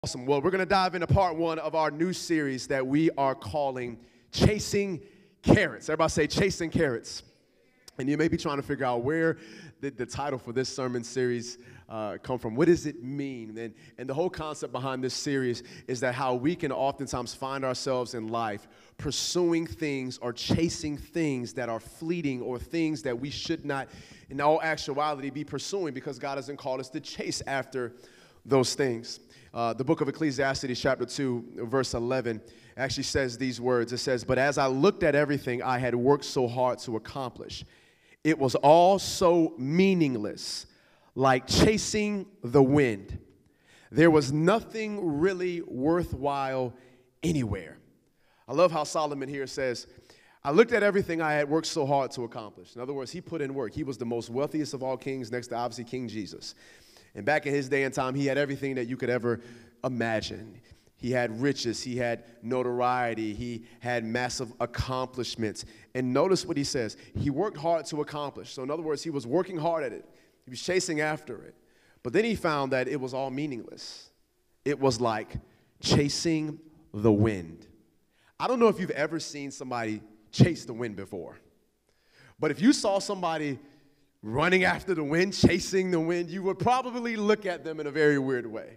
Awesome. Well, we're going to dive into part one of our new series that we are calling Chasing Carrots. Everybody say Chasing Carrots. And you may be trying to figure out where did the title for this sermon series come from. What does it mean? And the whole concept behind this series is that how we can oftentimes find ourselves in life pursuing things or chasing things that are fleeting or things that we should not, in all actuality, be pursuing because God hasn't called us to chase after those things. The book of Ecclesiastes, chapter 2, verse 11, actually says these words. It says, "But as I looked at everything I had worked so hard to accomplish, it was all so meaningless, like chasing the wind. There was nothing really worthwhile anywhere." I love how Solomon here says, I looked at everything I had worked so hard to accomplish. In other words, he put in work. He was the most wealthiest of all kings, next to obviously King Jesus. And back in his day and time, he had everything that you could ever imagine. He had riches, he had notoriety, he had massive accomplishments. And notice what he says. He worked hard to accomplish. So in other words, he was working hard at it. He was chasing after it. But then he found that it was all meaningless. It was like chasing the wind. I don't know if you've ever seen somebody chase the wind before. But if you saw somebody running after the wind, chasing the wind, you would probably look at them in a very weird way.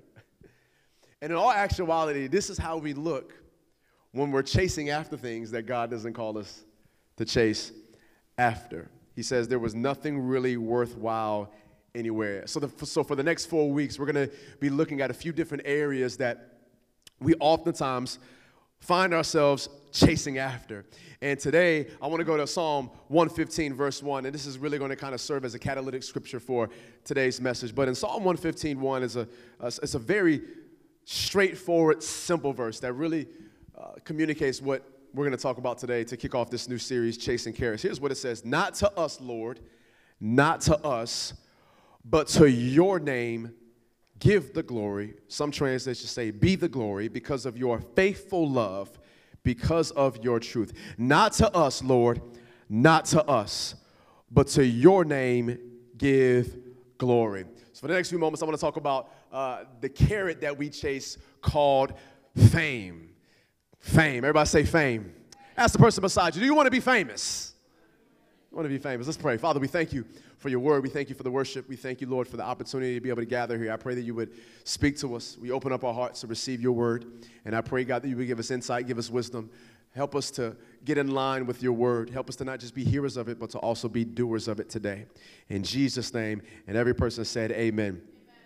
And in all actuality, this is how we look when we're chasing after things that God doesn't call us to chase after. He says there was nothing really worthwhile anywhere. So for the next 4 weeks, we're going to be looking at a few different areas that we oftentimes find ourselves chasing after. And today, I want to go to Psalm 115, verse 1, and this is really going to kind of serve as a catalytic scripture for today's message. But in Psalm 115, 1 is it's a very straightforward, simple verse that really communicates what we're going to talk about today to kick off this new series, Chasing Carrots. Here's what it says: "Not to us, Lord, not to us, but to your name give the glory." Some translations say, "Be the glory because of your faithful love, because of your truth." Not to us, Lord, not to us, but to your name give glory. So for the next few moments, I want to talk about the carrot that we chase called fame. Fame. Everybody say fame. Ask the person beside you, do you want to be famous? You want to be famous? Let's pray. Father, we thank you for your word. We thank you for the worship. We thank you, Lord, for the opportunity to be able to gather here. I pray that you would speak to us. We open up our hearts to receive your word. And I pray, God, that you would give us insight, give us wisdom. Help us to get in line with your word. Help us to not just be hearers of it, but to also be doers of it today. In Jesus' name, and every person said amen.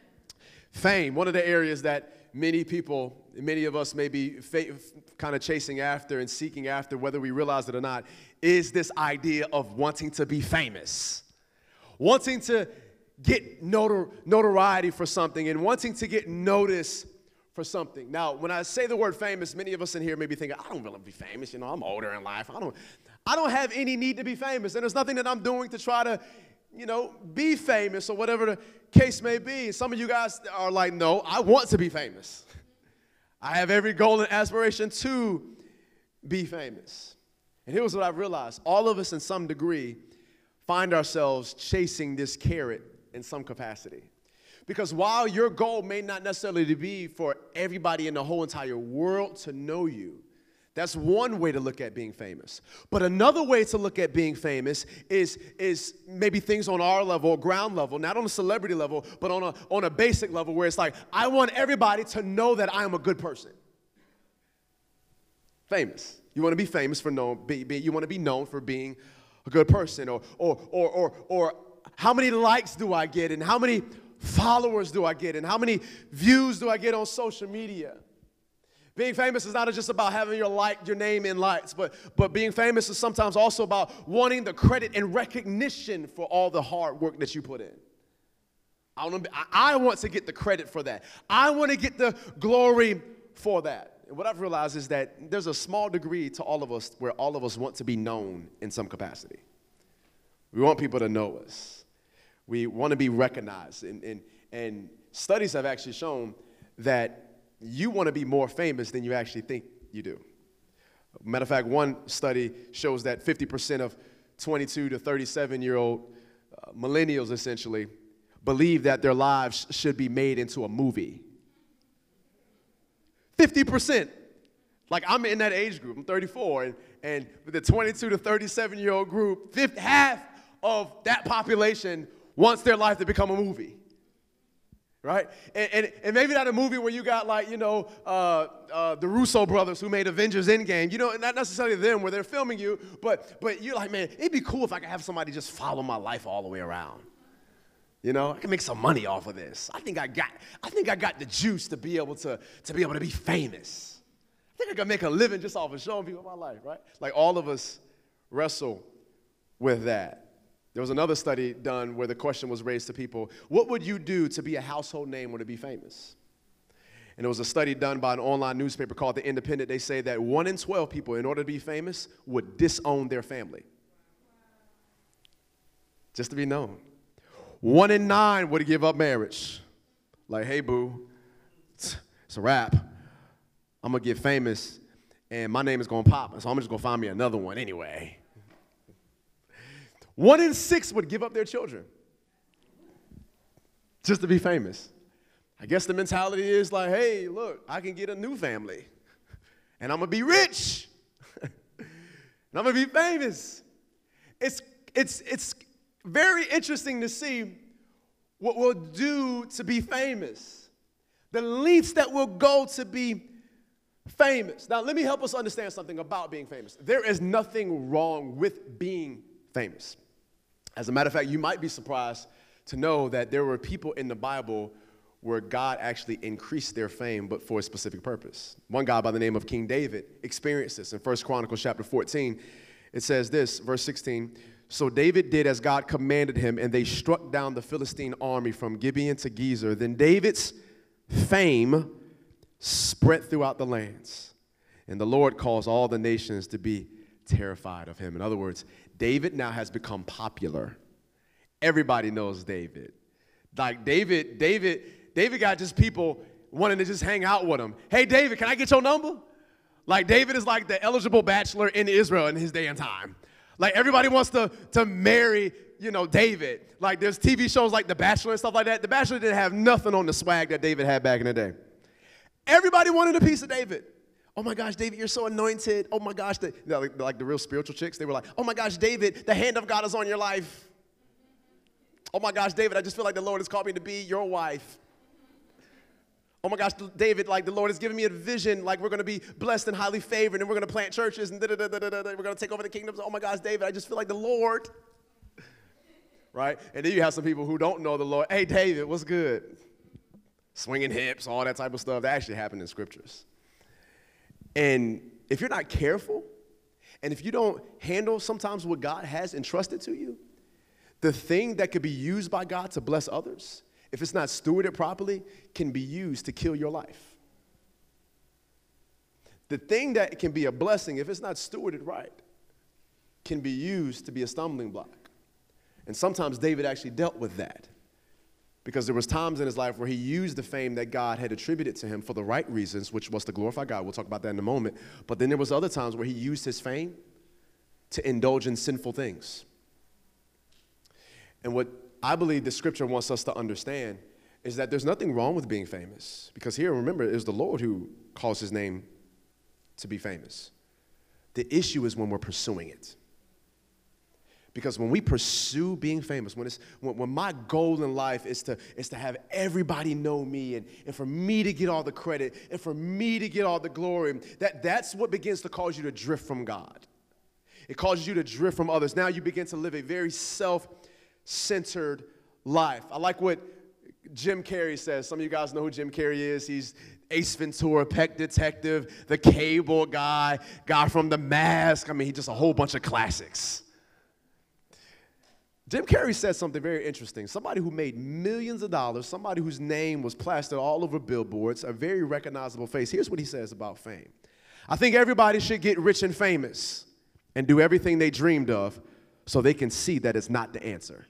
Fame, one of the areas that many people, many of us may be kind of chasing after and seeking after, whether we realize it or not, is this idea of wanting to be famous. Wanting to get notoriety for something and wanting to get noticed for something. Now, when I say the word famous, many of us in here may be thinking, I don't really be famous. You know, I'm older in life. I don't have any need to be famous. And there's nothing that I'm doing to try to, be famous or whatever the case may be. Some of you guys are like, no, I want to be famous. I have every goal and aspiration to be famous. And here's what I've realized. All of us in some degree find ourselves chasing this carrot in some capacity. Because while your goal may not necessarily be for everybody in the whole entire world to know you, that's one way to look at being famous. But another way to look at being famous is maybe things on our level, ground level, not on a celebrity level, but on a basic level where it's like, I want everybody to know that I am a good person. Famous. You want to be famous for you want to be known for being a good person, or how many likes do I get, and how many followers do I get, and how many views do I get on social media? Being famous is not just about having your name in lights, but being famous is sometimes also about wanting the credit and recognition for all the hard work that you put in. I want to get the credit for that. I want to get the glory for that. And what I've realized is that there's a small degree to all of us where all of us want to be known in some capacity. We want people to know us. We want to be recognized. And studies have actually shown that you want to be more famous than you actually think you do. Matter of fact, one study shows that 50% of 22 to 37-year-old millennials essentially believe that their lives should be made into a movie. 50%. Like, I'm in that age group. I'm 34. And with the 22 to 37-year-old group, half of that population wants their life to become a movie. Right? And maybe not a movie where you got, like, the Russo brothers who made Avengers Endgame. Not necessarily them where they're filming you, but you're like, man, it'd be cool if I could have somebody just follow my life all the way around. I can make some money off of this. I think I got the juice to be able to be famous. I think I can make a living just off of showing people my life, right? Like, all of us wrestle with that. There was another study done where the question was raised to people, what would you do to be a household name or to be famous? And it was a study done by an online newspaper called The Independent. They say that 1 in 12 people, in order to be famous, would disown their family. Just to be known. 1 in 9 would give up marriage. Like, hey, boo, it's a wrap. I'm going to get famous, and my name is going to pop, so I'm just going to find me another one anyway. 1 in 6 would give up their children just to be famous. I guess the mentality is like, hey, look, I can get a new family, and I'm going to be rich, and I'm going to be famous. It's very interesting to see what we'll do to be famous, the lengths that we'll go to be famous. Now, let me help us understand something about being famous. There is nothing wrong with being famous. As a matter of fact, you might be surprised to know that there were people in the Bible where God actually increased their fame, but for a specific purpose. One guy by the name of King David experienced this in 1 Chronicles chapter 14. It says this, verse 16, so David did as God commanded him, and they struck down the Philistine army from Gibeon to Gezer. Then David's fame spread throughout the lands, and the Lord caused all the nations to be terrified of him. In other words, David now has become popular. Everybody knows David. Like, David got just people wanting to just hang out with him. Hey, David, can I get your number? Like, David is like the eligible bachelor in Israel in his day and time. Like, everybody wants to marry, David. Like, there's TV shows like The Bachelor and stuff like that. The Bachelor didn't have nothing on the swag that David had back in the day. Everybody wanted a piece of David. Oh my gosh, David, you're so anointed. Oh my gosh, like the real spiritual chicks, they were like, oh my gosh, David, the hand of God is on your life. Oh my gosh, David, I just feel like the Lord has called me to be your wife. Oh my gosh, David, like the Lord has given me a vision, like we're going to be blessed and highly favored, and we're going to plant churches, and we're going to take over the kingdoms. Oh my gosh, David, I just feel like the Lord. Right? And then you have some people who don't know the Lord. Hey, David, what's good? Swinging hips, all that type of stuff. That actually happened in scriptures. And if you're not careful, and if you don't handle sometimes what God has entrusted to you, the thing that could be used by God to bless others, if it's not stewarded properly, can be used to kill your life. The thing that can be a blessing, if it's not stewarded right, can be used to be a stumbling block. And sometimes David actually dealt with that, because there was times in his life where he used the fame that God had attributed to him for the right reasons, which was to glorify God. We'll talk about that in a moment. But then there was other times where he used his fame to indulge in sinful things. And what I believe the scripture wants us to understand is that there's nothing wrong with being famous. Because here, remember, it is the Lord who calls his name to be famous. The issue is when we're pursuing it. Because when we pursue being famous, when my goal in life is to have everybody know me, and for me to get all the credit, and for me to get all the glory, that's what begins to cause you to drift from God. It causes you to drift from others. Now you begin to live a very self-centered life. I like what Jim Carrey says. Some of you guys know who Jim Carrey is. He's Ace Ventura, Pet Detective, the Cable guy from The Mask. I mean, he's just a whole bunch of classics. Jim Carrey said something very interesting. Somebody who made millions of dollars, somebody whose name was plastered all over billboards, a very recognizable face. Here's what he says about fame. I think everybody should get rich and famous and do everything they dreamed of so they can see that it's not the answer.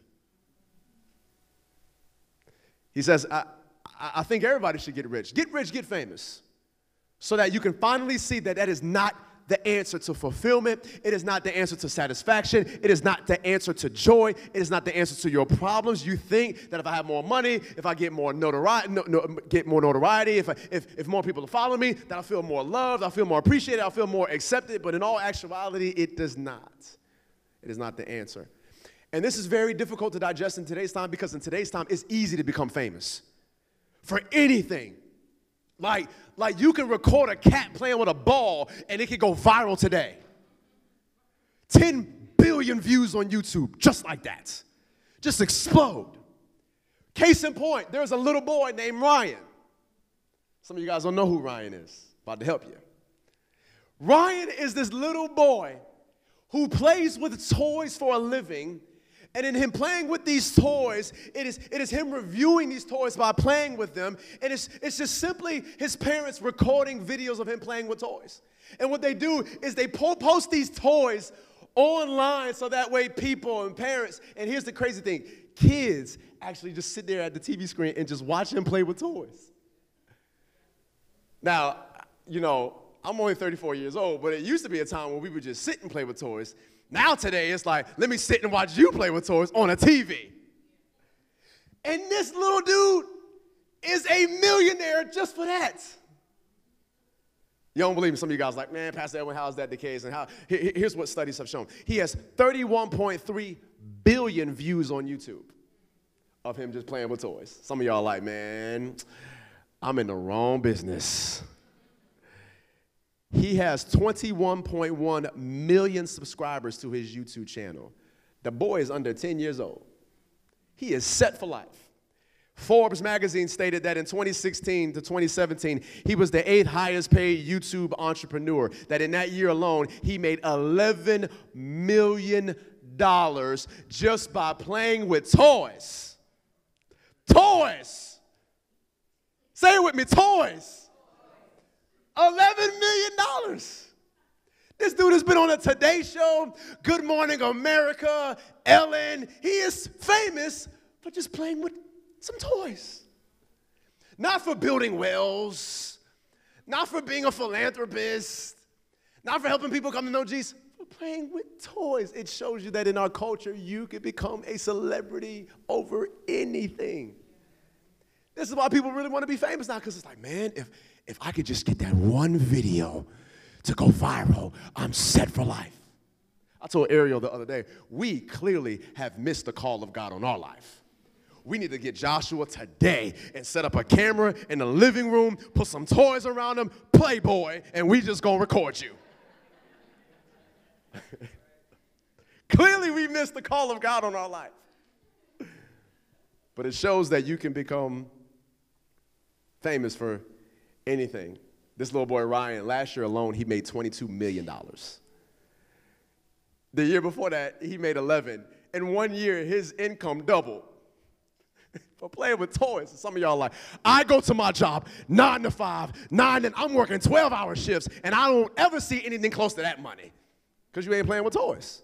He says, I think everybody should get rich, get famous, so that you can finally see that is not the answer to fulfillment. It is not the answer to satisfaction. It is not the answer to joy. It is not the answer to your problems. You think that if I have more money, if I get more notoriety, if more people follow me, that I'll feel more loved, I'll feel more appreciated, I'll feel more accepted. But in all actuality, it does not. It is not the answer. And this is very difficult to digest in today's time, because in today's time, it's easy to become famous for anything. Like you can record a cat playing with a ball and it can go viral today. 10 billion views on YouTube, just like that. Just explode. Case in point, there's a little boy named Ryan. Some of you guys don't know who Ryan is. About to help you. Ryan is this little boy who plays with toys for a living. And in him playing with these toys, it is him reviewing these toys by playing with them. And it's just simply his parents recording videos of him playing with toys. And what they do is they post these toys online so that way people and parents, and here's the crazy thing, kids actually just sit there at the TV screen and just watch him play with toys. Now, you know, I'm only 34 years old, but it used to be a time when we would just sit and play with toys. Now today, it's like, let me sit and watch you play with toys on a TV. And this little dude is a millionaire just for that. You don't believe me? Some of you guys are like, man, Pastor Edwin, how is that the case? And here's what studies have shown. He has 31.3 billion views on YouTube of him just playing with toys. Some of y'all are like, man, I'm in the wrong business. He has 21.1 million subscribers to his YouTube channel. The boy is under 10 years old. He is set for life. Forbes magazine stated that in 2016 to 2017, he was the 8th highest paid YouTube entrepreneur, that in that year alone, he made $11 million just by playing with toys. Toys. Say it with me, toys. $11 million. This dude has been on a Today Show, Good Morning America, Ellen. He is famous for just playing with some toys. Not for building wells, not for being a philanthropist, not for helping people come to know Jesus, for playing with toys. It shows you that in our culture, you can become a celebrity over anything. This is why people really want to be famous now, because it's like, man, if I could just get that one video to go viral, I'm set for life. I told Ariel the other day, we clearly have missed the call of God on our life. We need to get Joshua today and set up a camera in the living room, put some toys around him, Playboy, and we just gonna record you. Clearly we missed the call of God on our life. But it shows that you can become famous for anything. This little boy, Ryan, last year alone, he made $22 million. The year before that, he made 11. In 1 year, his income doubled for playing with toys. Some of y'all are like, I go to my job 9 to 5, and I'm working 12-hour shifts, and I don't ever see anything close to that money because you ain't playing with toys.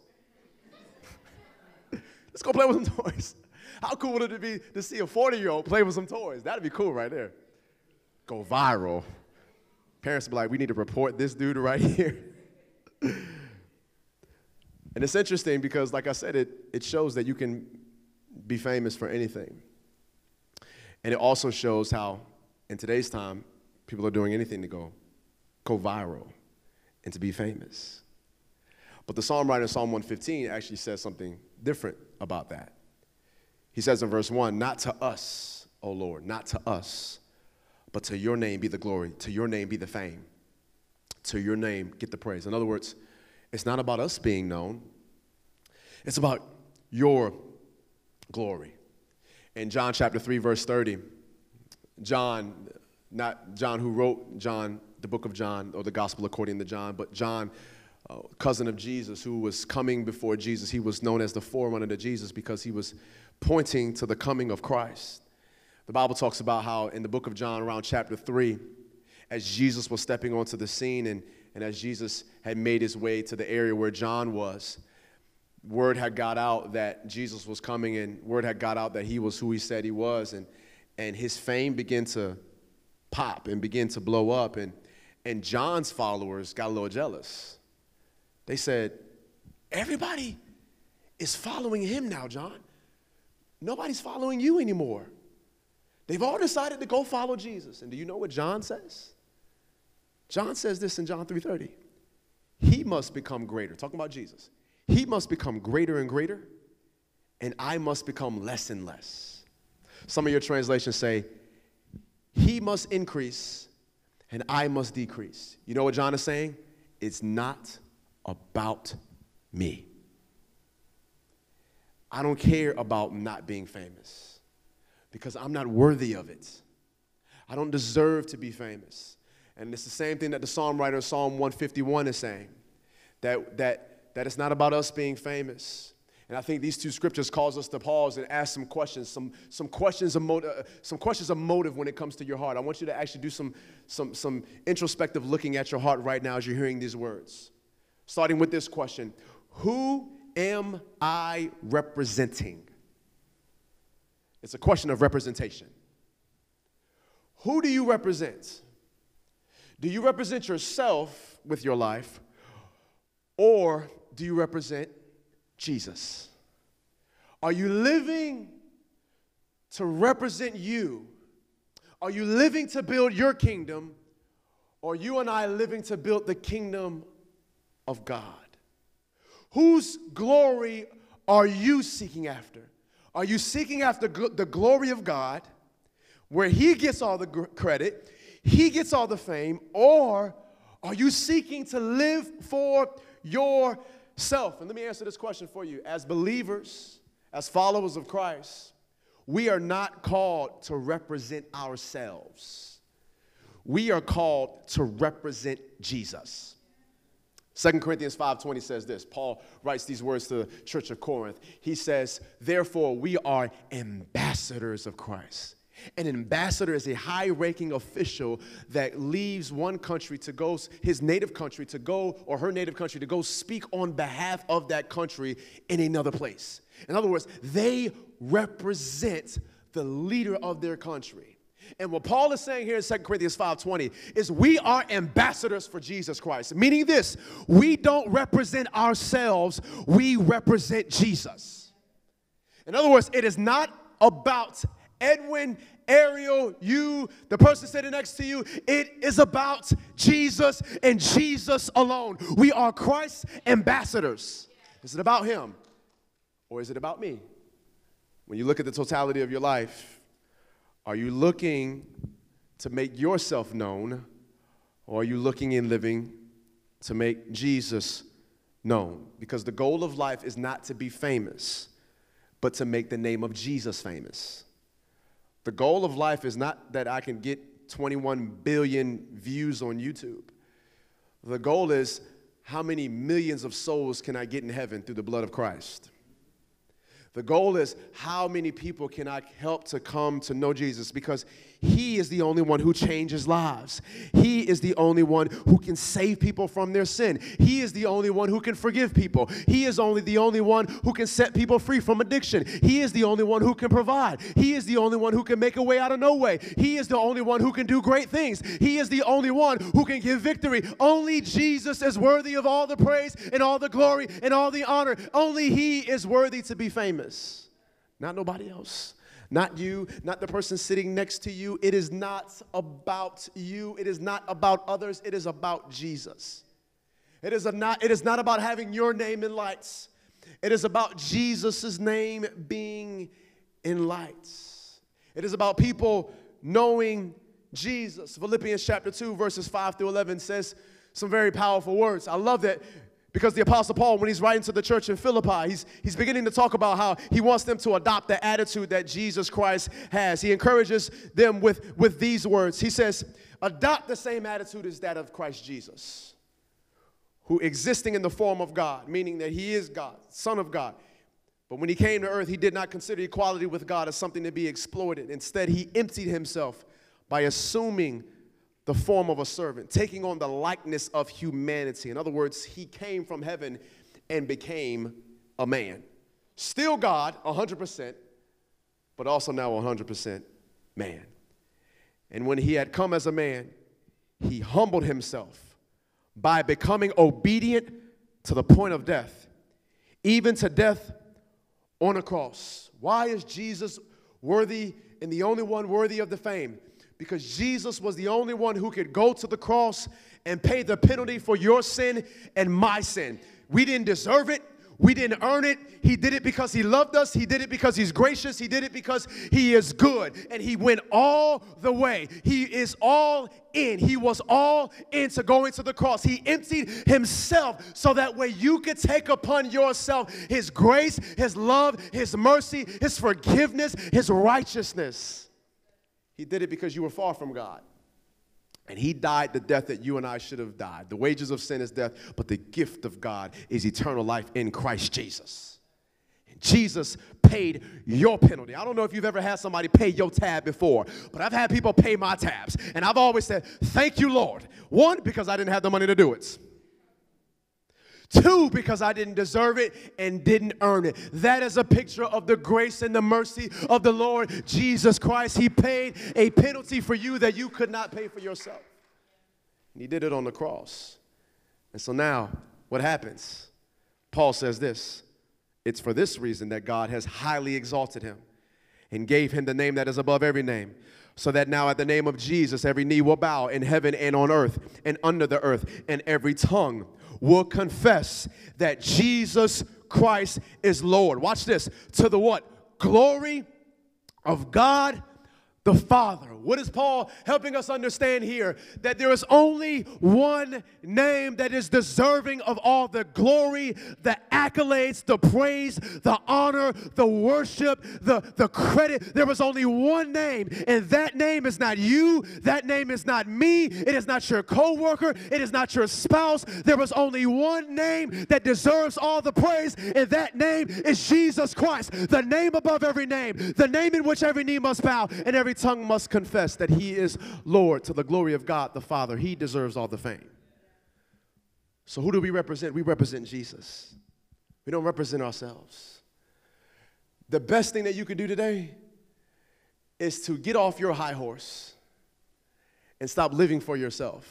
Let's go play with some toys. How cool would it be to see a 40-year-old play with some toys? That'd be cool right there. Go viral. Parents will be like, we need to report this dude right here. And it's interesting because, like I said, it shows that you can be famous for anything. And it also shows how, in today's time, people are doing anything to go viral and to be famous. But the psalm writer in Psalm 115 actually says something different about that. He says in verse 1, not to us, O Lord, not to us, but to your name be the glory, to your name be the fame, to your name get the praise. In other words, it's not about us being known. It's about your glory. In John chapter 3, verse 30, John, not John who wrote John, the book of John, or the gospel according to John, but John, cousin of Jesus, who was coming before Jesus. He was known as the forerunner to Jesus because he was pointing to the coming of Christ. The Bible talks about how in the book of John, around chapter 3, as Jesus was stepping onto the scene and as Jesus had made his way to the area where John was, word had got out that Jesus was coming, and word had got out that he was who he said he was, and his fame began to pop and begin to blow up, and And John's followers got a little jealous. They said, everybody is following him now, John. Nobody's following you anymore. They've all decided to go follow Jesus. And do you know what John says? John says this in John 3:30. He must become greater. Talking about Jesus. He must become greater and greater, and I must become less and less. Some of your translations say, he must increase, and I must decrease. You know what John is saying? It's not about me. I don't care about not being famous because I'm not worthy of it. I don't deserve to be famous. And it's the same thing that the psalm writer of Psalm 151 is saying, that it's not about us being famous. And I think these two scriptures cause us to pause and ask some questions, some questions of motive when it comes to your heart. I want you to actually do some introspective looking at your heart right now as you're hearing these words. Starting with this question: who am I representing? It's a question of representation. Who do you represent? Do you represent yourself with your life, or do you represent Jesus? Are you living to represent you? Are you living to build your kingdom, or are you and I living to build the kingdom of God? Whose glory are you seeking after? Are you seeking after the glory of God, where he gets all the credit, he gets all the fame, or are you seeking to live for yourself? And let me answer this question for you. As believers, as followers of Christ, we are not called to represent ourselves. We are called to represent Jesus. 2 Corinthians 5:20 says this. Paul writes these words to the church of Corinth. He says, therefore, we are ambassadors of Christ. An ambassador is a high-ranking official that leaves one country to go, his native country to go, or her native country to go speak on behalf of that country in another place. In other words, they represent the leader of their country. And what Paul is saying here in 2 Corinthians 5:20 is we are ambassadors for Jesus Christ. Meaning this, we don't represent ourselves, we represent Jesus. In other words, it is not about Edwin, Ariel, you, the person sitting next to you. It is about Jesus and Jesus alone. We are Christ's ambassadors. Is it about him, or is it about me? When you look at the totality of your life, are you looking to make yourself known, or are you looking and living to make Jesus known? Because the goal of life is not to be famous, but to make the name of Jesus famous. The goal of life is not that I can get 21 billion views on YouTube. The goal is how many millions of souls can I get in heaven through the blood of Christ? The goal is how many people can I help to come to know Jesus, because he is the only one who changes lives. He is the only one who can save people from their sin. He is the only one who can forgive people. He is the only one who can set people free from addiction. He is the only one who can provide. He is the only one who can make a way out of no way. He is the only one who can do great things. He is the only one who can give victory. Only Jesus is worthy of all the praise and all the glory and all the honor. Only he is worthy to be famous. Not nobody else. Not you, not the person sitting next to you. It is not about you. It is not about others. It is about Jesus. It is not about having your name in lights. It is about Jesus' name being in lights. It is about people knowing Jesus. Philippians chapter 2, verses 5 through 11 says some very powerful words. I love that. Because the Apostle Paul, when he's writing to the church in Philippi, he's beginning to talk about how he wants them to adopt the attitude that Jesus Christ has. He encourages them with these words. He says, adopt the same attitude as that of Christ Jesus, who existing in the form of God, meaning that he is God, Son of God. But when he came to earth, he did not consider equality with God as something to be exploited. Instead, he emptied himself by assuming the form of a servant, taking on the likeness of humanity. In other words, he came from heaven and became a man. Still God, 100%, but also now 100% man. And when he had come as a man, he humbled himself by becoming obedient to the point of death, even to death on a cross. Why is Jesus worthy and the only one worthy of the fame? Because Jesus was the only one who could go to the cross and pay the penalty for your sin and my sin. We didn't deserve it. We didn't earn it. He did it because he loved us. He did it because he's gracious. He did it because he is good. And he went all the way. He is all in. He was all into going to the cross. He emptied himself so that way you could take upon yourself his grace, his love, his mercy, his forgiveness, his righteousness. He did it because you were far from God. And he died the death that you and I should have died. The wages of sin is death, but the gift of God is eternal life in Christ Jesus. And Jesus paid your penalty. I don't know if you've ever had somebody pay your tab before, but I've had people pay my tabs. And I've always said, thank you, Lord. One, because I didn't have the money to do it. Two, because I didn't deserve it and didn't earn it. That is a picture of the grace and the mercy of the Lord Jesus Christ. He paid a penalty for you that you could not pay for yourself. And he did it on the cross. And so now, what happens? Paul says this: it's for this reason that God has highly exalted him and gave him the name that is above every name, so that now at the name of Jesus every knee will bow in heaven and on earth and under the earth, and every tongue will confess that Jesus Christ is Lord. Watch this. To the what? Glory of God the Father. What is Paul helping us understand here? That there is only one name that is deserving of all the glory, the accolades, the praise, the honor, the worship, the credit. There is only one name, and that name is not you. That name is not me. It is not your co-worker. It is not your spouse. There is only one name that deserves all the praise, and that name is Jesus Christ. The name above every name. The name in which every knee must bow and every tongue must confess that he is Lord, to the glory of God the Father. He deserves all the fame. So who do we represent? We represent Jesus. We don't represent ourselves. The best thing that you could do today is to get off your high horse and stop living for yourself.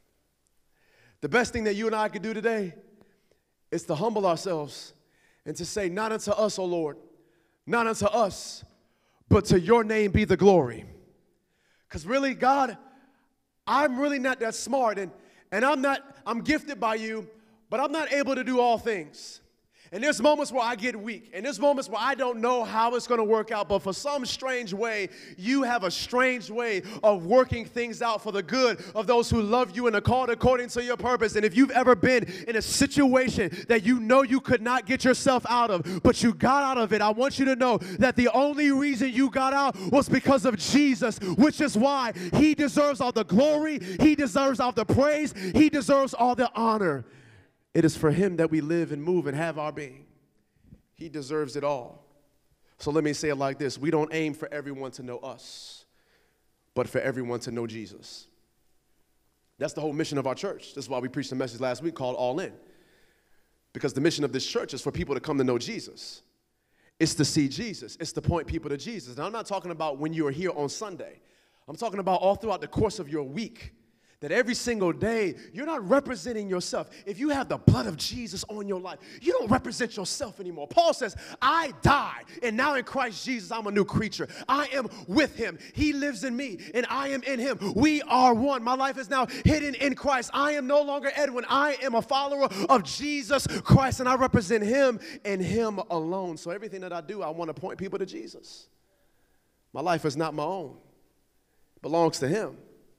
The best thing that you and I could do today is to humble ourselves and to say, not unto us, O Lord, not unto us, but to your name be the glory. Because really, God, I'm really not that smart, and I'm gifted by you, but I'm not able to do all things. And there's moments where I get weak, and there's moments where I don't know how it's going to work out, but for some strange way, you have a strange way of working things out for the good of those who love you and are called according to your purpose. And if you've ever been in a situation that you know you could not get yourself out of, but you got out of it, I want you to know that the only reason you got out was because of Jesus, which is why he deserves all the glory, he deserves all the praise, he deserves all the honor. It is for him that we live and move and have our being. He deserves it all. So let me say it like this. We don't aim for everyone to know us, but for everyone to know Jesus. That's the whole mission of our church. This is why we preached a message last week called All In. Because the mission of this church is for people to come to know Jesus. It's to see Jesus. It's to point people to Jesus. Now, I'm not talking about when you are here on Sunday. I'm talking about all throughout the course of your week. That every single day, you're not representing yourself. If you have the blood of Jesus on your life, you don't represent yourself anymore. Paul says, I died, and now in Christ Jesus, I'm a new creature. I am with him. He lives in me, and I am in him. We are one. My life is now hidden in Christ. I am no longer Edwin. I am a follower of Jesus Christ, and I represent him and him alone. So everything that I do, I want to point people to Jesus. My life is not my own. It belongs to him.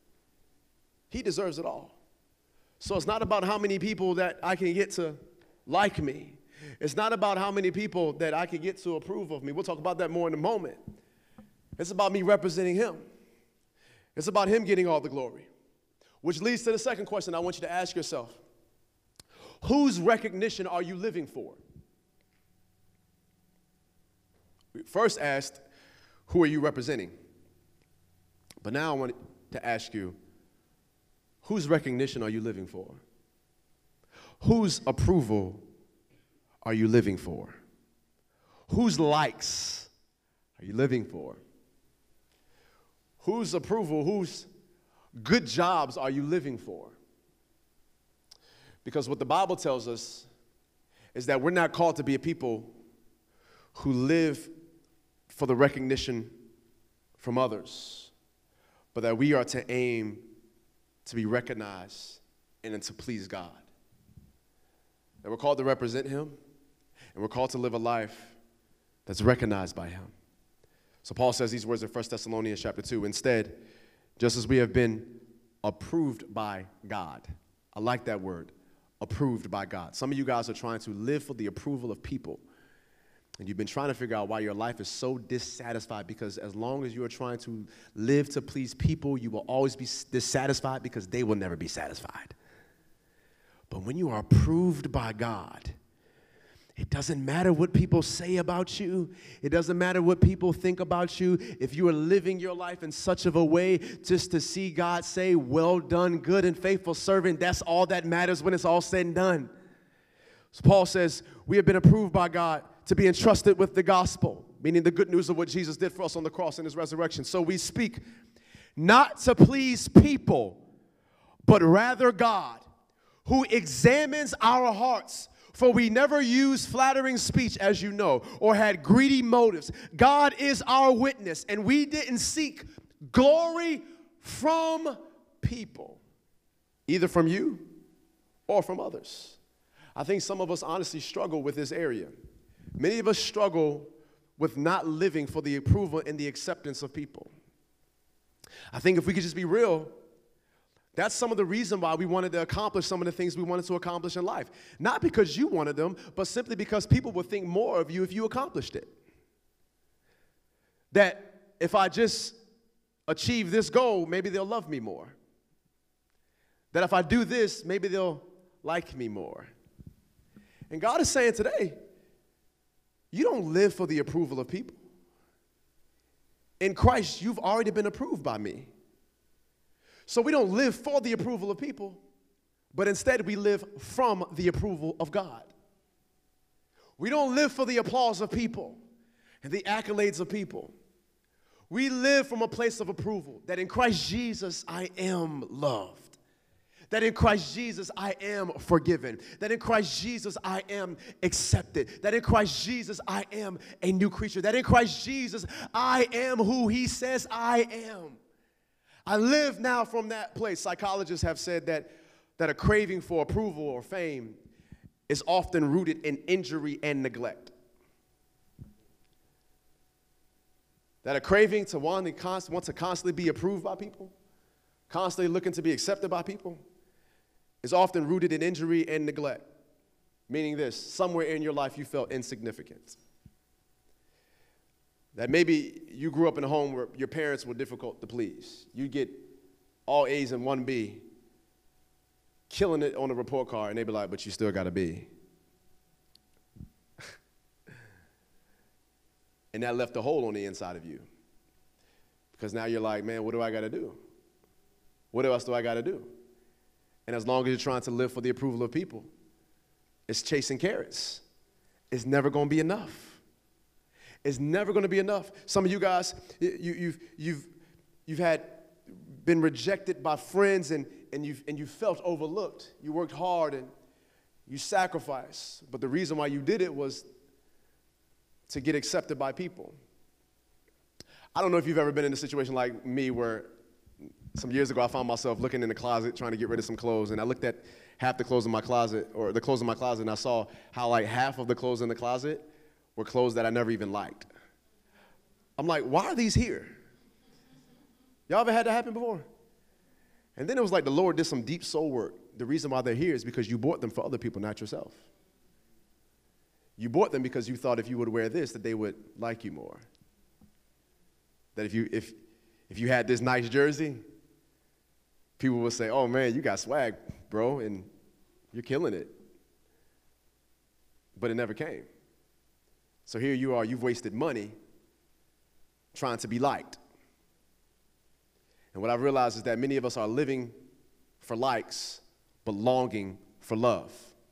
He deserves it all. So it's not about how many people that I can get to like me. It's not about how many people that I can get to approve of me. We'll talk about that more in a moment. It's about me representing him. It's about him getting all the glory. Which leads to the second question I want you to ask yourself. Whose recognition are you living for? We first asked, who are you representing? But now I want to ask you, whose recognition are you living for? Whose approval are you living for? Whose likes are you living for? Whose approval, whose good jobs are you living for? Because what the Bible tells us is that we're not called to be a people who live for the recognition from others, but that we are to aim to be recognized and to please God. That we're called to represent him, and we're called to live a life that's recognized by him. So Paul says these words in 1 Thessalonians chapter 2. Instead, just as we have been approved by God. I like that word, approved by God. Some of you guys are trying to live for the approval of people. And you've been trying to figure out why your life is so dissatisfied, because as long as you are trying to live to please people, you will always be dissatisfied because they will never be satisfied. But when you are approved by God, it doesn't matter what people say about you. It doesn't matter what people think about you. If you are living your life in such of a way just to see God say, well done, good and faithful servant, that's all that matters when it's all said and done. So Paul says, we have been approved by God to be entrusted with the gospel, meaning the good news of what Jesus did for us on the cross and his resurrection. So we speak not to please people, but rather God, who examines our hearts. For we never used flattering speech, as you know, or had greedy motives. God is our witness, and we didn't seek glory from people, either from you or from others. I think some of us honestly struggle with this area. Many of us struggle with not living for the approval and the acceptance of people. I think if we could just be real, that's some of the reason why we wanted to accomplish some of the things we wanted to accomplish in life. Not because you wanted them, but simply because people would think more of you if you accomplished it. That if I just achieve this goal, maybe they'll love me more. That if I do this, maybe they'll like me more. And God is saying today, you don't live for the approval of people. In Christ, you've already been approved by me. So we don't live for the approval of people, but instead we live from the approval of God. We don't live for the applause of people and the accolades of people. We live from a place of approval, that in Christ Jesus I am loved. That in Christ Jesus I am forgiven. That in Christ Jesus I am accepted. That in Christ Jesus I am a new creature. That in Christ Jesus I am who he says I am. I live now from that place. Psychologists have said that a craving for approval or fame is often rooted in injury and neglect. That a craving to want to constantly be approved by people, constantly looking to be accepted by people, is often rooted in injury and neglect. Meaning this, somewhere in your life you felt insignificant. That maybe you grew up in a home where your parents were difficult to please. You get all A's and 1 B, killing it on a report card, and they be like, but you still got a B. And that left a hole on the inside of you. Because now you're like, man, what do I got to do? What else do I got to do? And as long as you're trying to live for the approval of people, it's chasing carrots. It's never going to be enough. It's never going to be enough. Some of you guys, you've had been rejected by friends and you felt overlooked. You worked hard and you sacrificed. But the reason why you did it was to get accepted by people. I don't know if you've ever been in a situation like me where some years ago I found myself looking in the closet trying to get rid of some clothes, and I looked at half the clothes in my closet, or the clothes in my closet, and I saw how like half of the clothes in the closet were clothes that I never even liked. I'm like, why are these here? Y'all ever had that happen before? And then it was like the Lord did some deep soul work. The reason why they're here is because you bought them for other people, not yourself. You bought them because you thought if you would wear this, that they would like you more. That if you had this nice jersey, people would say, oh man, you got swag, bro, and you're killing it. But it never came. So here you are, you've wasted money trying to be liked. And what I've realized is that many of us are living for likes, but longing for love.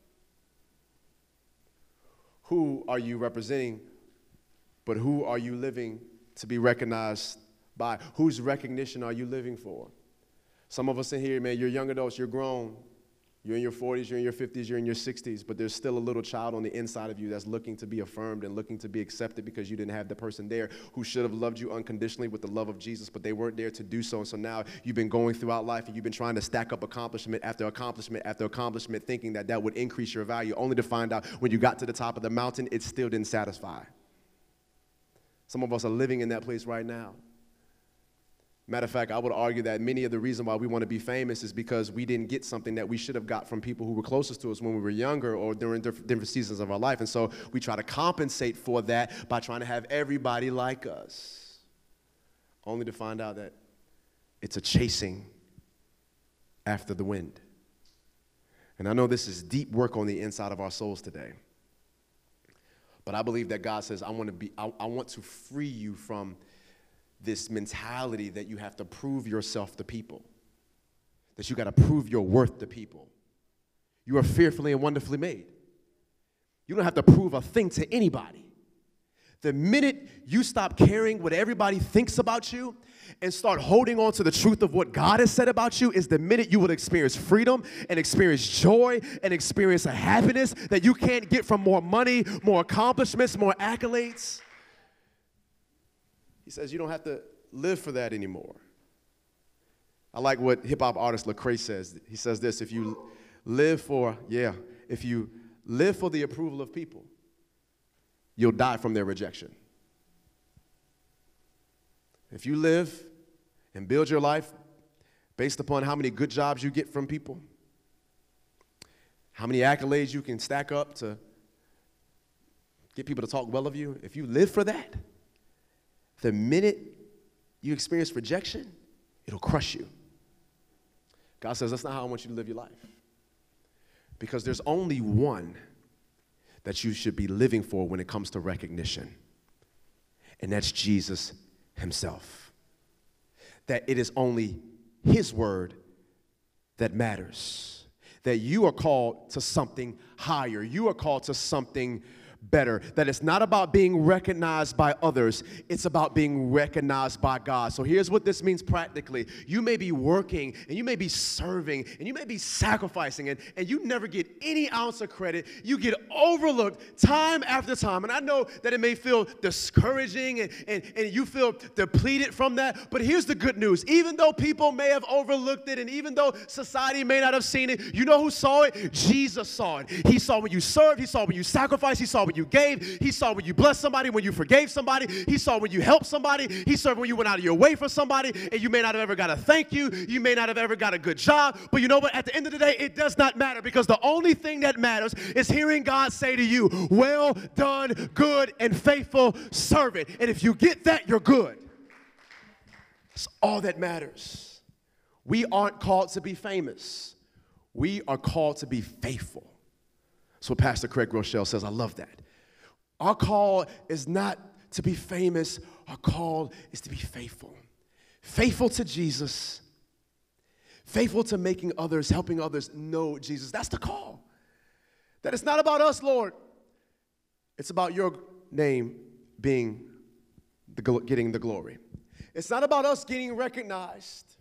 Who are you representing, but who are you living to be recognized by? Whose recognition are you living for? Some of us in here, man, you're young adults, you're grown. You're in your 40s, you're in your 50s, you're in your 60s, but there's still a little child on the inside of you that's looking to be affirmed and looking to be accepted because you didn't have the person there who should have loved you unconditionally with the love of Jesus, but they weren't there to do so. And so now you've been going throughout life and you've been trying to stack up accomplishment after accomplishment after accomplishment, thinking that that would increase your value, only to find out when you got to the top of the mountain, it still didn't satisfy. Some of us are living in that place right now. Matter of fact, I would argue that many of the reason why we want to be famous is because we didn't get something that we should have got from people who were closest to us when we were younger or during different seasons of our life. And so we try to compensate for that by trying to have everybody like us, only to find out that it's a chasing after the wind. And I know this is deep work on the inside of our souls today. But I believe that God says, I want to free you from this mentality that you have to prove yourself to people, that you got to prove your worth to people. You are fearfully and wonderfully made. You don't have to prove a thing to anybody. The minute you stop caring what everybody thinks about you and start holding on to the truth of what God has said about you is the minute you will experience freedom and experience joy and experience a happiness that you can't get from more money, more accomplishments, more accolades. He says you don't have to live for that anymore. I like what hip-hop artist Lecrae says. He says this, if you live for the approval of people, you'll die from their rejection. If you live and build your life based upon how many good jobs you get from people, how many accolades you can stack up to get people to talk well of you, if you live for that, the minute you experience rejection, it'll crush you. God says, that's not how I want you to live your life. Because there's only one that you should be living for when it comes to recognition, and that's Jesus himself. That it is only his word that matters. That you are called to something higher. You are called to something better, that it's not about being recognized by others, it's about being recognized by God. So here's what this means practically. You may be working, and you may be serving, and you may be sacrificing, and you never get any ounce of credit. You get overlooked time after time, and I know that it may feel discouraging, and you feel depleted from that, but here's the good news. Even though people may have overlooked it, and even though society may not have seen it, you know who saw it? Jesus saw it. He saw when you served, he saw when you sacrificed, he saw when you gave, he saw when you blessed somebody, when you forgave somebody, he saw when you helped somebody, he saw when you went out of your way for somebody, and you may not have ever got a thank you, you may not have ever got a good job, but you know what? At the end of the day, it does not matter, because the only thing that matters is hearing God say to you, well done, good and faithful servant. And if you get that, you're good. That's all that matters. We aren't called to be famous. We are called to be faithful. That's what Pastor Craig Rochelle says. I love that. Our call is not to be famous. Our call is to be faithful. Faithful to Jesus. Faithful to making others, helping others know Jesus. That's the call. That it's not about us, Lord. It's about your name being getting the glory. It's not about us getting recognized.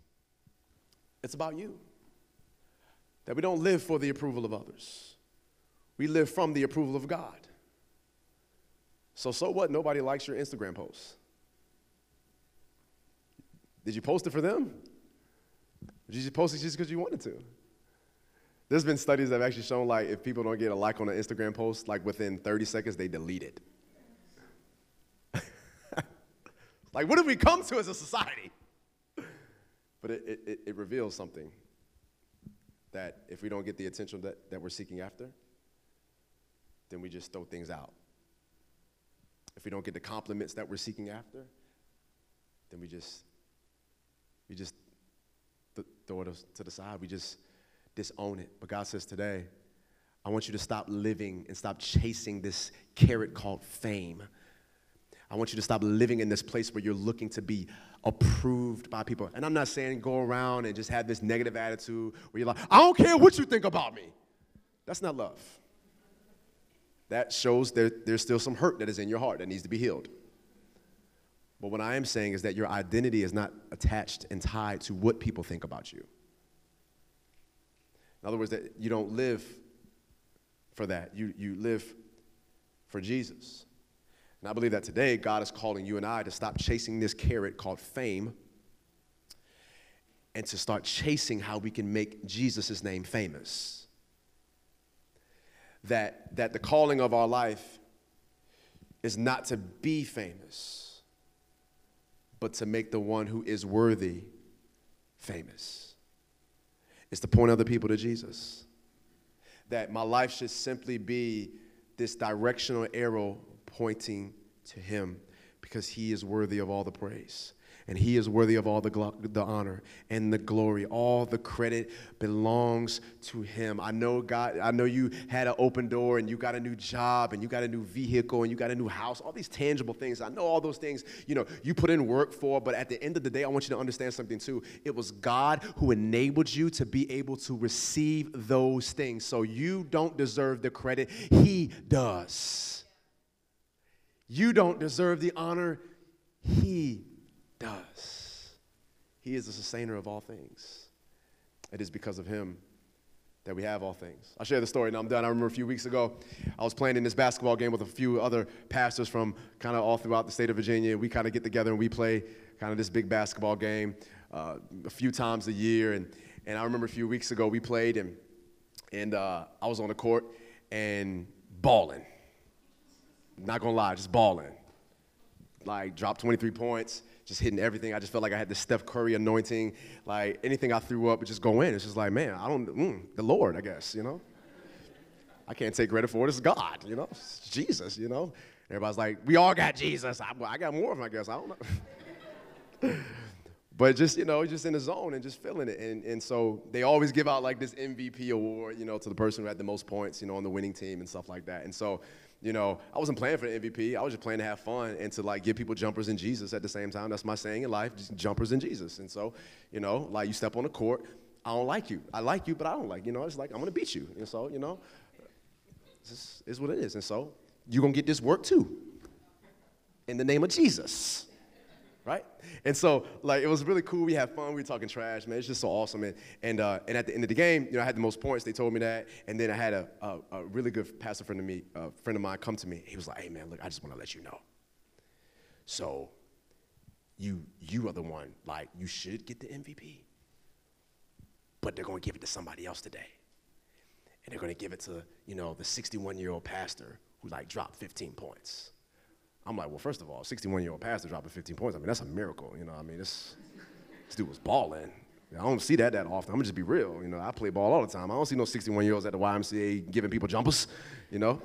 It's about you. That we don't live for the approval of others. We live from the approval of God. So what? Nobody likes your Instagram posts. Did you post it for them? Did you just post it just because you wanted to? There's been studies that have actually shown, like, if people don't get a like on an Instagram post, like within 30 seconds, they delete it. Like, what have we come to as a society? But it reveals something, that if we don't get the attention that we're seeking after, then we just throw things out. If we don't get the compliments that we're seeking after, then we just throw it to the side. We just disown it. But God says today, I want you to stop living and stop chasing this carrot called fame. I want you to stop living in this place where you're looking to be approved by people. And I'm not saying go around and just have this negative attitude where you're like, I don't care what you think about me. That's not love. That shows there's still some hurt that is in your heart that needs to be healed. But what I am saying is that your identity is not attached and tied to what people think about you. In other words, that you don't live for that. You live for Jesus. And I believe that today God is calling you and I to stop chasing this carrot called fame and to start chasing how we can make Jesus' name famous. That the calling of our life is not to be famous, but to make the one who is worthy famous. It's to point other people to Jesus. That my life should simply be this directional arrow pointing to him, because he is worthy of all the praise. And he is worthy of all the honor and the glory. All the credit belongs to him. I know, God, I know you had an open door and you got a new job and you got a new vehicle and you got a new house, all these tangible things. I know all those things, you put in work for, but at the end of the day, I want you to understand something too. It was God who enabled you to be able to receive those things. So you don't deserve the credit. He does. You don't deserve the honor. He does. He is the sustainer of all things. It is because of him that we have all things. I'll share the story and I'm done. I remember a few weeks ago, I was playing in this basketball game with a few other pastors from kind of all throughout the state of Virginia. We kind of get together and we play kind of this big basketball game a few times a year. And I remember a few weeks ago we played and I was on the court and balling. Not gonna lie, just balling. Like dropped 23 points. Just hitting everything. I just felt like I had the Steph Curry anointing. Like anything I threw up would just go in. It's just like, man, the Lord, I guess, I can't take credit for it. It's God, It's Jesus, Everybody's like, we all got Jesus. I got more of him, I guess. I don't know. But just, just in the zone and just feeling it. And so they always give out like this MVP award, to the person who had the most points, on the winning team and stuff like that. And so, I wasn't playing for the MVP. I was just playing to have fun and to like give people jumpers in Jesus at the same time. That's my saying in life, just jumpers in Jesus. And so, like you step on the court, I don't like you. I like you, but I don't like, it's like I'm going to beat you. And so, this is what it is. And so you're going to get this work too in the name of Jesus. Right? And so, like, it was really cool. We had fun. We were talking trash, man. It's just so awesome. And at the end of the game, I had the most points. They told me that. And then I had a really good pastor friend of mine come to me. He was like, hey, man, look, I just want to let you know. So you are the one, like, you should get the MVP. But they're going to give it to somebody else today. And they're going to give it to, the 61-year-old pastor who, like, dropped 15 points. I'm like, well, first of all, 61-year-old pastor dropping 15 points. I mean, that's a miracle. This dude was balling. I don't see that often. I'm gonna just be real. I play ball all the time. I don't see no 61-year-olds at the YMCA giving people jumpers. And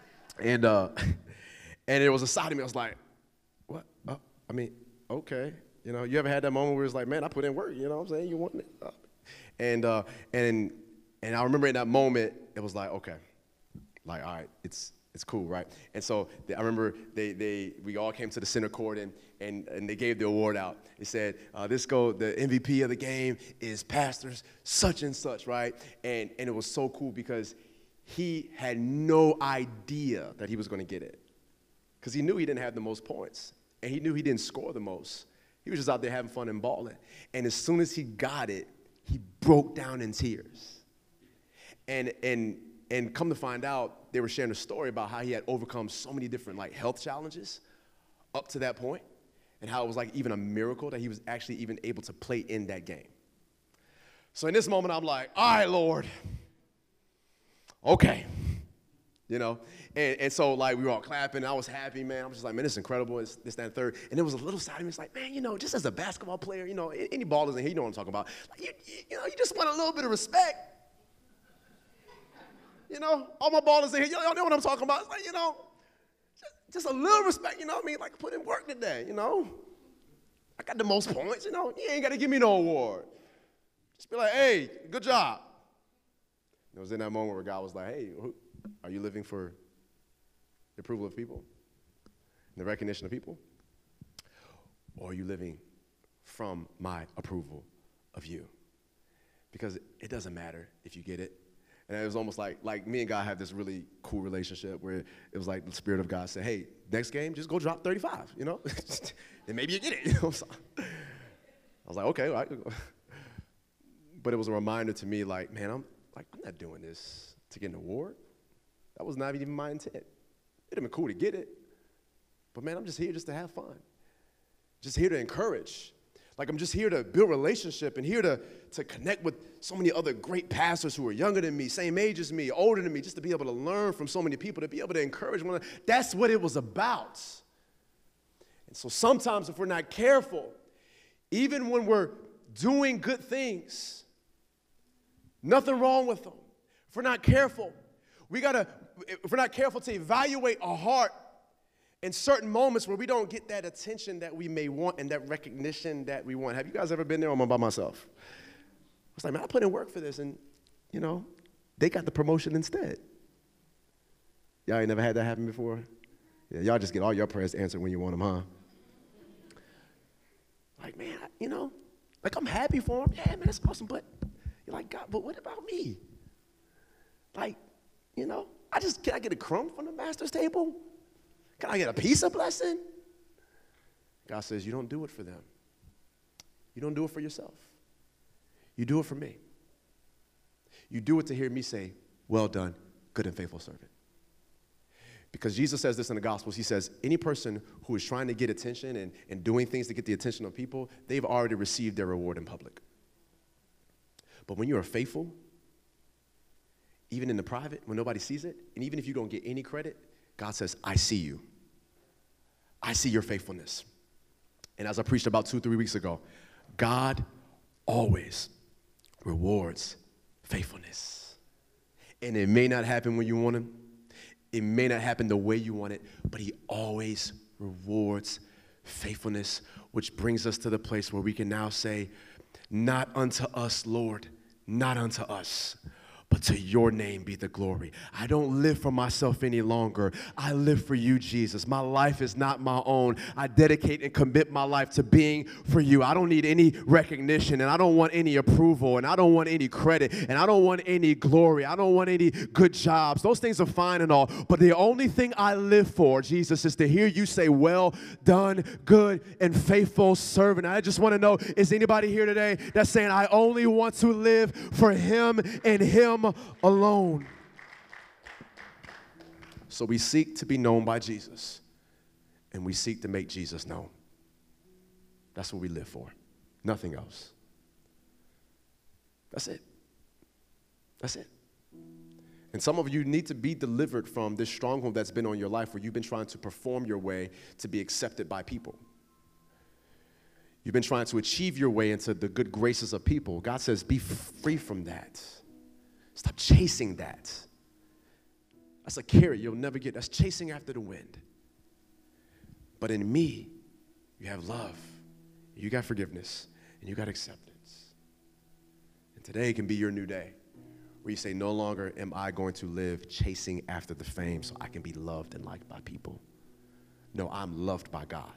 there was a side of me. I was like, what? Okay. You ever had that moment where it's like, man, I put in work. You know what I'm saying? You want it? And I remember in that moment, it was like, okay, like, all right, it's cool, right? And so I remember we all came to the center court and they gave the award out. It said, the MVP of the game is pastors such and such, right? And it was so cool because he had no idea that he was going to get it because he knew he didn't have the most points and he knew he didn't score the most. He was just out there having fun and balling. And as soon as he got it, he broke down in tears. And come to find out, they were sharing a story about how he had overcome so many different like health challenges up to that point, and how it was like even a miracle that he was actually even able to play in that game. So in this moment, I'm like, all right, Lord, okay, And so like we were all clapping, and I was happy, man. I was just like, man, this is incredible, this, that, and third. And there was a little side of me that's like, man, just as a basketball player, any ballers in here, you know what I'm talking about. Like, you just want a little bit of respect. All my ballers in here, y'all know what I'm talking about. It's like, just a little respect, like put in work today, I got the most points, you ain't got to give me no award. Just be like, hey, good job. It was in that moment where God was like, hey, are you living for the approval of people, and the recognition of people? Or are you living from my approval of you? Because it doesn't matter if you get it. And it was almost like me and God have this really cool relationship where it was like the Spirit of God said, hey, next game, just go drop 35, you know? And maybe you get it. You know? So I was like, okay, all right. But it was a reminder to me, like, man, I'm not doing this to get an award. That was not even my intent. It'd have been cool to get it. But man, I'm just here just to have fun. Just here to encourage. Like, I'm just here to build relationship and here to connect with so many other great pastors who are younger than me, same age as me, older than me, just to be able to learn from so many people, to be able to encourage one another. That's what it was about. And so sometimes if we're not careful, even when we're doing good things, nothing wrong with them. If we're not careful, if we're not careful to evaluate our heart in certain moments where we don't get that attention that we may want and that recognition that we want. Have you guys ever been there, or am I by myself? I was like, man, I put in work for this, and, you know, they got the promotion instead. Y'all ain't never had that happen before? Yeah, y'all just get all your prayers answered when you want them, huh? Like, man, you know, like, I'm happy for them. Yeah, man, that's awesome, but you're like, God, but what about me? Like, you know, can I get a crumb from the master's table? Can I get a piece of blessing? God says, you don't do it for them. You don't do it for yourself. You do it for me. You do it to hear me say, well done, good and faithful servant. Because Jesus says this in the Gospels. He says, any person who is trying to get attention and doing things to get the attention of people, they've already received their reward in public. But when you are faithful, even in the private, when nobody sees it, and even if you don't get any credit, God says, I see you. I see your faithfulness. And as I preached about 2-3 weeks ago, God always rewards faithfulness. And it may not happen when you want him. It may not happen the way you want it, but he always rewards faithfulness, which brings us to the place where we can now say, not unto us, Lord, not unto us, but to your name be the glory. I don't live for myself any longer. I live for you, Jesus. My life is not my own. I dedicate and commit my life to being for you. I don't need any recognition, and I don't want any approval, and I don't want any credit, and I don't want any glory. I don't want any good jobs. Those things are fine and all, but the only thing I live for, Jesus, is to hear you say, well done, good and faithful servant. I just want to know, is anybody here today that's saying, I only want to live for him and him alone? So we seek to be known by Jesus, and we seek to make Jesus known. That's what we live for. Nothing else. That's it. That's it. And some of you need to be delivered from this stronghold that's been on your life where you've been trying to perform your way to be accepted by people. You've been trying to achieve your way into the good graces of people. God says, be free from that. Stop chasing that. That's a carrot you'll never get. That's chasing after the wind. But in me, you have love, you got forgiveness, and you got acceptance. And today can be your new day where you say, no longer am I going to live chasing after the fame so I can be loved and liked by people. No, I'm loved by God.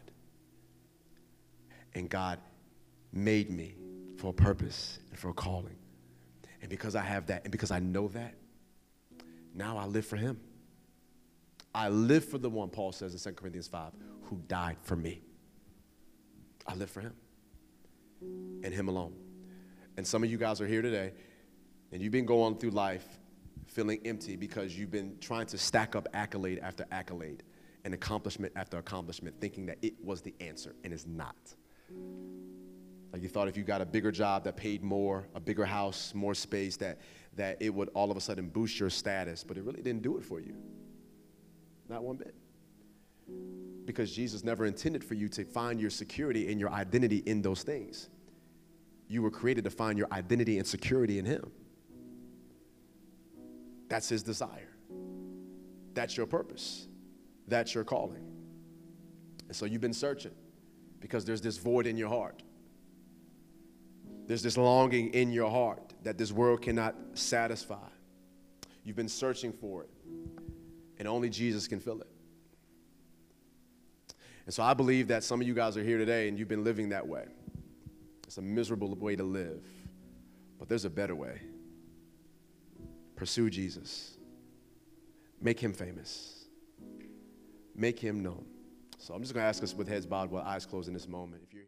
And God made me for a purpose and for a calling. And because I have that, and because I know that, now I live for him. I live for the one, Paul says in 2 Corinthians 5, who died for me. I live for him and him alone. And some of you guys are here today, and you've been going through life feeling empty because you've been trying to stack up accolade after accolade and accomplishment after accomplishment, thinking that it was the answer, and it's not. Like you thought if you got a bigger job that paid more, a bigger house, more space, that it would all of a sudden boost your status, but it really didn't do it for you. Not one bit. Because Jesus never intended for you to find your security and your identity in those things. You were created to find your identity and security in him. That's his desire. That's your purpose. That's your calling. And so you've been searching because there's this void in your heart. There's this longing in your heart that this world cannot satisfy. You've been searching for it, and only Jesus can fill it. And so I believe that some of you guys are here today, and you've been living that way. It's a miserable way to live, but there's a better way. Pursue Jesus. Make him famous. Make him known. So I'm just going to ask us with heads bowed, with eyes closed in this moment. If you're